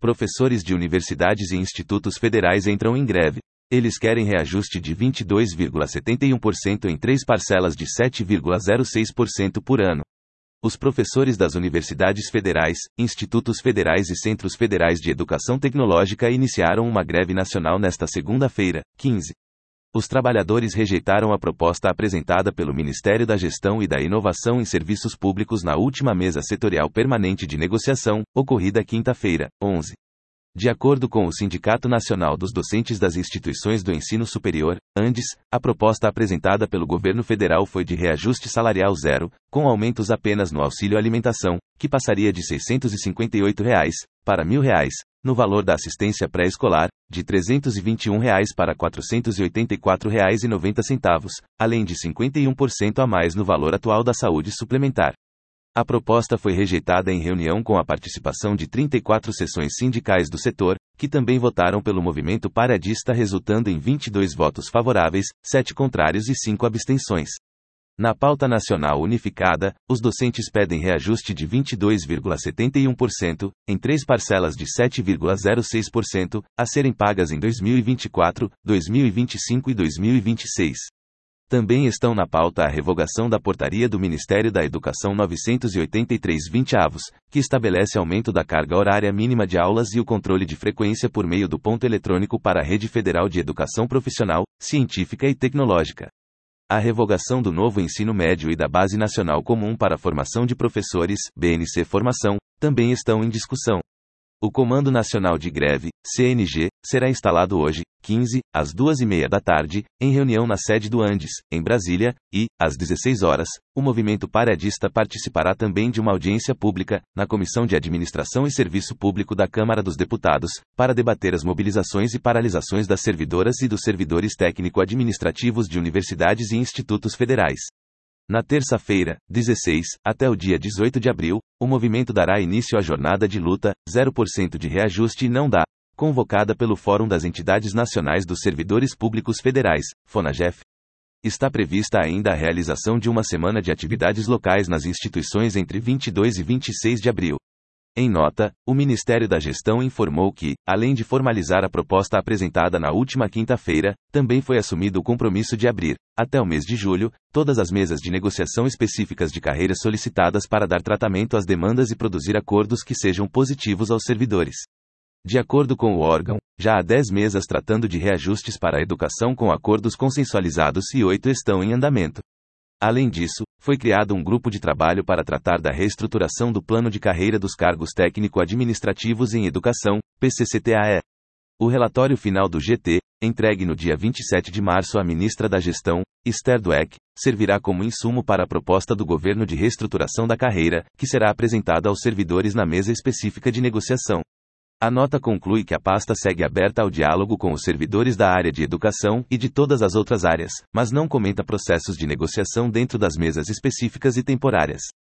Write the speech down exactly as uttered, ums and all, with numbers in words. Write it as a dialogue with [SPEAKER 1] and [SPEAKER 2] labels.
[SPEAKER 1] Professores de universidades e institutos federais entram em greve. Eles querem reajuste de vinte e dois vírgula setenta e um por cento em três parcelas de sete vírgula zero seis por cento por ano. Os professores das universidades federais, institutos federais e centros federais de educação tecnológica iniciaram uma greve nacional nesta segunda-feira, quinze. Os trabalhadores rejeitaram a proposta apresentada pelo Ministério da Gestão e da Inovação em Serviços Públicos na última mesa setorial permanente de negociação, ocorrida quinta-feira, onze. De acordo com o Sindicato Nacional dos Docentes das Instituições do Ensino Superior, ANDES, a proposta apresentada pelo governo federal foi de reajuste salarial zero, com aumentos apenas no auxílio alimentação, que passaria de seiscentos e cinquenta e oito reais para mil reais, no valor da assistência pré-escolar, de trezentos e vinte e um reais para quatrocentos e oitenta e quatro reais e noventa centavos, além de cinquenta e um por cento a mais no valor atual da saúde suplementar. A proposta foi rejeitada em reunião com a participação de trinta e quatro seções sindicais do setor, que também votaram pelo movimento paradista, resultando em vinte e dois votos favoráveis, sete contrários e cinco abstenções. Na pauta nacional unificada, os docentes pedem reajuste de vinte e dois vírgula setenta e um por cento, em três parcelas de sete vírgula zero seis por cento, a serem pagas em dois mil e vinte e quatro, dois mil e vinte e cinco e dois mil e vinte e seis. Também estão na pauta a revogação da portaria do Ministério da Educação novecentos e oitenta e três vinte avos, que estabelece aumento da carga horária mínima de aulas e o controle de frequência por meio do ponto eletrônico para a Rede Federal de Educação Profissional, Científica e Tecnológica. A revogação do novo ensino médio e da Base Nacional Comum para a Formação de Professores, B N C Formação, também estão em discussão. O Comando Nacional de Greve, C N G, será instalado hoje, quinze, às duas e meia da tarde, em reunião na sede do ANDES, em Brasília, e, às dezesseis horas, o movimento paradista participará também de uma audiência pública, na Comissão de Administração e Serviço Público da Câmara dos Deputados, para debater as mobilizações e paralisações das servidoras e dos servidores técnico-administrativos de universidades e institutos federais. Na terça-feira, dezesseis, até o dia dezoito de abril, o movimento dará início à jornada de luta, zero por cento de reajuste e não dá, convocada pelo Fórum das Entidades Nacionais dos Servidores Públicos Federais, FONAGEF. Está prevista ainda a realização de uma semana de atividades locais nas instituições entre vinte e dois e vinte e seis de abril. Em nota, o Ministério da Gestão informou que, além de formalizar a proposta apresentada na última quinta-feira, também foi assumido o compromisso de abrir, até o mês de julho, todas as mesas de negociação específicas de carreiras solicitadas para dar tratamento às demandas e produzir acordos que sejam positivos aos servidores. De acordo com o órgão, já há dez mesas tratando de reajustes para a educação com acordos consensualizados e oito estão em andamento. Além disso, foi criado um grupo de trabalho para tratar da reestruturação do plano de carreira dos cargos técnico-administrativos em educação, P C C T A E. O relatório final do G T, entregue no dia vinte e sete de março à ministra da Gestão, Esther Dweck, servirá como insumo para a proposta do governo de reestruturação da carreira, que será apresentada aos servidores na mesa específica de negociação. A nota conclui que a pasta segue aberta ao diálogo com os servidores da área de educação e de todas as outras áreas, mas não comenta processos de negociação dentro das mesas específicas e temporárias.